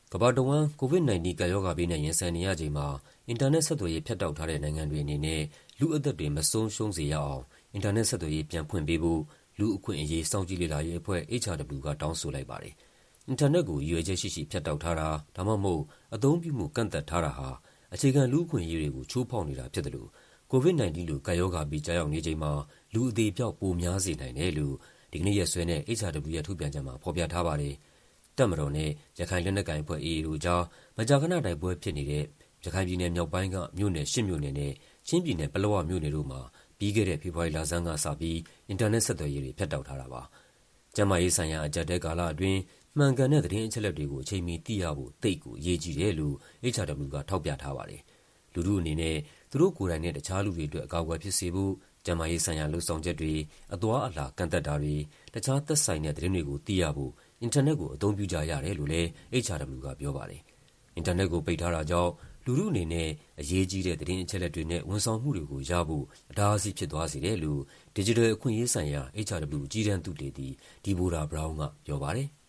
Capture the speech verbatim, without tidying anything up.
ကမ္ဘာတဝန်း ကိုဗစ်-၁၉ ကပ်ရောဂါဘေးနဲ့ ရင်ဆိုင်နေရချိန်မှာ အင်တာနက်ဆက်သွယ်ရေး ဖြတ်တောက်ထားတဲ့နိုင်ငံတွေအနေနဲ့ လူ့အသက်တွေမဆုံးရှုံးစေရအောင် အင်တာနက်ဆက်သွယ်ရေး ပြန်ဖွင့်ပေးဖို့ လူ့အခွင့်အရေး စောင့်ကြည့်လေ့လာရေးအဖွဲ့ H R W က တောင်းဆိုလိုက်ပါတယ်။ အင်တာနက်ကို ရည်ရွယ်ချက်ရှိရှိ ဖြတ်တောက်ထားတာ ဒါမှမဟုတ် အသုံးပြုမှု ကန့်သတ်ထားတာဟာ အခြေခံလူ့အခွင့်အရေးတွေကို ချိုးဖောက်နေတာဖြစ်သလို ကိုဗစ်-၁၉ လို ကပ်ရောဂါဘေး ကျရောက်နေချိန်မှာ လူအသေအပျောက် ပိုများစေနိုင်တယ်လို့ ဒီကနေ့ရက်စွဲနဲ့ H R W ရဲ့ ထုတ်ပြန်ချက်မှာ ဖော်ပြထားပါတယ်။ တပ်မတော်နဲ့ ရခိုင်လက်နက်ကိုင်အဖွဲ့ A A တို့ကြား မကြာခဏ တိုက်ပွဲဖြစ်နေတဲ့ ရခိုင်ပြည်နယ်မြောက်ပိုင်းက မြို့နယ် ရှစ် မြို့နယ်နဲ့ ချင်းပြည်နယ်၊ ပလက်ဝမြို့နယ်တို့မှာ ပြီးခဲ့တဲ့ ဖေဖော်ဝါရီလဆန်းကစပြီး အင်တာနက်ဆက်သွယ်ရေးတွေ ဖြတ်တောက်ထားတာပါ။ ကျန်းမာရေးဆိုင်ရာ အကျပ်အတည်းကာလအတွင်း မှန်ကန်တဲ့ သတင်းအချက်အလက်တွေကို အချိန်မီသိရဖို့ သိပ်ကိုအရေးကြီးတယ်လို့ H R W က ထောက်ပြထားပါတယ်။ လူထုအနေနဲ့ သူတို့ကိုယ်တိုင်နဲ့ တခြားလူတွေအတွက် အကာအကွယ်ဖြစ်စေဖို့ ကျန်းမာရေးဆိုင်ရာ လုပ်ဆောင်ချက်တွေ၊ အသွားအလာ ကန့်သတ်တာတွေ၊ တခြားသက်ဆိုင်တဲ့ သတင်းတွေကို သိရဖို့ အင်တာနက်ကို အသုံးပြုကြရတယ်လို့လည်း H R W ကပြောပါတယ်။ အင်တာနက်ကို ပိတ်ထားတာကြောင့် လူထုအနေနဲ့ အရေးကြီးတဲ့ သတင်းအချက်အလက်တွေနဲ့ ဝန်ဆောင်မှုတွေကိုရဖို့ အတားအဆီး ဖြစ်သွားစေတယ်လို့ ဒစ်ဂျစ်တယ်လ်အခွင့်အရေးဆိုင်ရာ H R W အကြီးတန်းသုတေသီ Deborah Brown ကပြောပါတယ်။